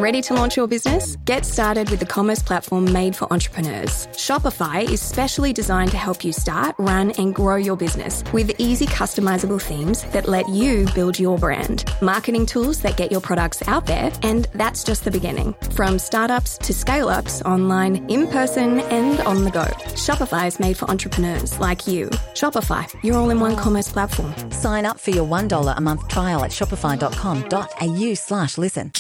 Ready to launch your business? Get started with the commerce platform made for entrepreneurs. Shopify is specially designed to help you start, run, and grow your business with easy customizable themes that let you build your brand, marketing tools that get your products out there, and that's just the beginning. From startups to scale-ups, online, in person, and on the go. Shopify is made for entrepreneurs like you. Shopify, your all-in-one commerce platform. Sign up for your $1 a month trial at shopify.com.au/listen.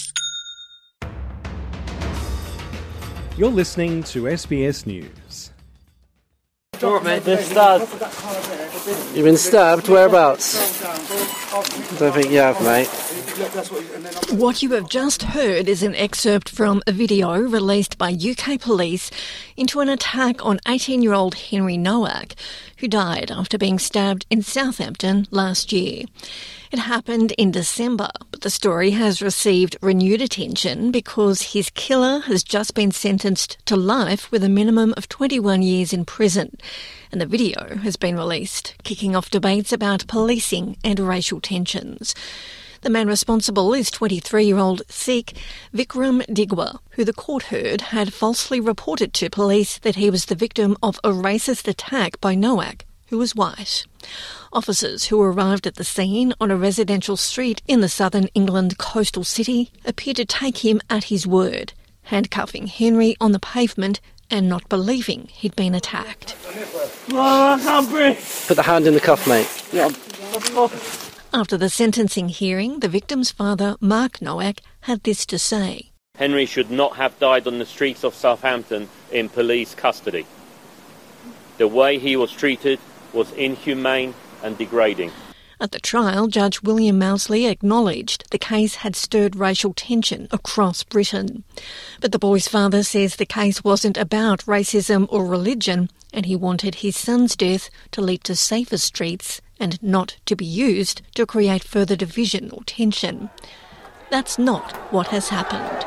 You're listening to SBS News. All right, mate. Been stabbed. You've been stabbed? Whereabouts? Don't think you have, mate. What you have just heard is an excerpt from a video released by UK police into an attack on 18-year-old Henry Nowak, who died after being stabbed in Southampton last year. It happened in December, but the story has received renewed attention because his killer has just been sentenced to life with a minimum of 21 years in prison, and the video has been released, kicking off debates about policing and racial tensions. The man responsible is 23-year-old Sikh Vikram Digwa, who the court heard had falsely reported to police that he was the victim of a racist attack by Nowak, who was white. Officers who arrived at the scene on a residential street in the southern England coastal city appeared to take him at his word, handcuffing Henry on the pavement and not believing he'd been attacked. Oh, I can't breathe. Put the hand in the cuff, mate. Yeah. After the sentencing hearing, the victim's father, Mark Nowak, had this to say. Henry should not have died on the streets of Southampton in police custody. The way he was treated was inhumane and degrading. At the trial, Judge William Mousley acknowledged the case had stirred racial tension across Britain. But the boy's father says the case wasn't about racism or religion, and he wanted his son's death to lead to safer streets and not to be used to create further division or tension. That's not what has happened.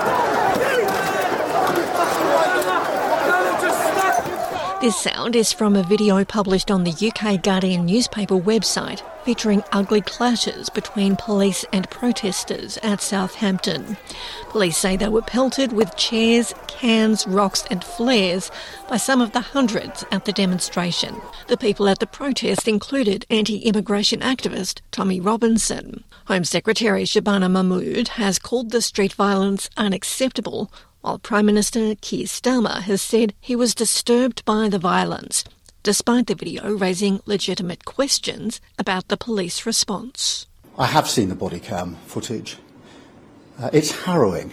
This sound is from a video published on the UK Guardian newspaper website featuring ugly clashes between police and protesters at Southampton. Police say they were pelted with chairs, cans, rocks and flares by some of the hundreds at the demonstration. The people at the protest included anti-immigration activist Tommy Robinson. Home Secretary Shabana Mahmood has called the street violence unacceptable, while Prime Minister Keir Starmer has said he was disturbed by the violence, despite the video raising legitimate questions about the police response. I have seen the body cam footage. It's harrowing.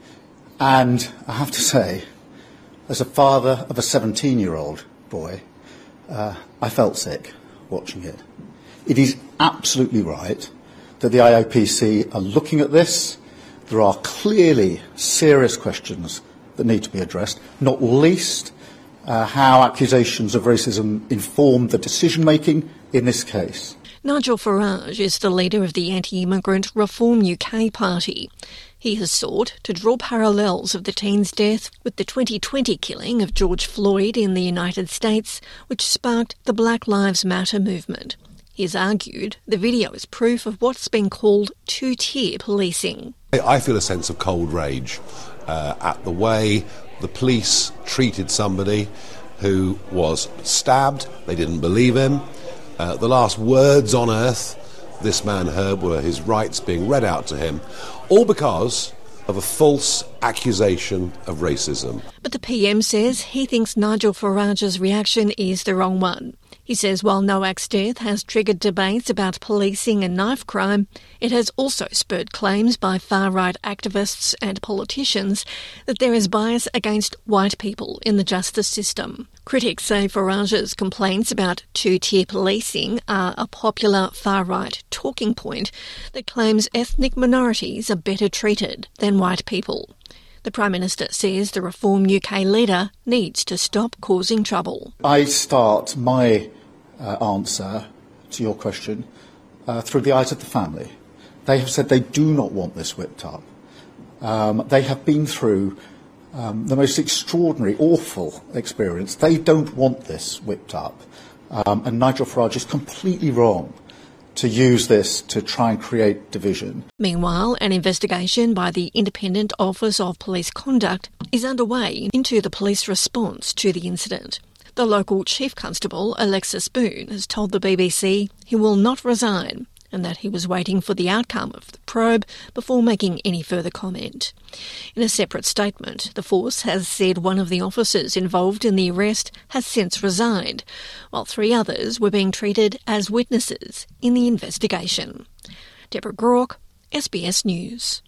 And I have to say, as a father of a 17-year-old boy, I felt sick watching it. It is absolutely right that the IOPC are looking at this. There are clearly serious questions that need to be addressed, not least how accusations of racism informed the decision-making in this case. Nigel Farage is the leader of the anti-immigrant Reform UK party. He has sought to draw parallels of the teen's death with the 2020 killing of George Floyd in the United States, which sparked the Black Lives Matter movement. He has argued the video is proof of what's been called two-tier policing. I feel a sense of cold rage at the way the police treated somebody who was stabbed. They didn't believe him. The last words on earth this man heard were his rights being read out to him, all because of a false accusation of racism. But the PM says he thinks Nigel Farage's reaction is the wrong one. He says while Nowak's death has triggered debates about policing and knife crime, it has also spurred claims by far-right activists and politicians that there is bias against white people in the justice system. Critics say Farage's complaints about two-tier policing are a popular far-right talking point that claims ethnic minorities are better treated than white people. The Prime Minister says the Reform UK leader needs to stop causing trouble. I start my answer to your question through the eyes of the family. They have said they do not want this whipped up. They have been through the most extraordinary, awful experience. They don't want this whipped up. And Nigel Farage is completely wrong to use this to try and create division. Meanwhile, an investigation by the Independent Office of Police Conduct is underway into the police response to the incident. The local Chief Constable, Alexis Boone, has told the BBC he will not resign and that he was waiting for the outcome of the probe before making any further comment. In a separate statement, the force has said one of the officers involved in the arrest has since resigned, while 3 others were being treated as witnesses in the investigation. Deborah Grauke, SBS News.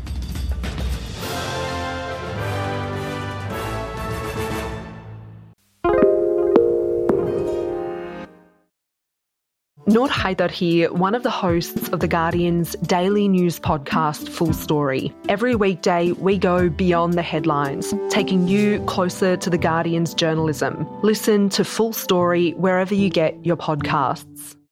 Noor Haider here, one of the hosts of The Guardian's daily news podcast, Full Story. Every weekday, we go beyond the headlines, taking you closer to The Guardian's journalism. Listen to Full Story wherever you get your podcasts.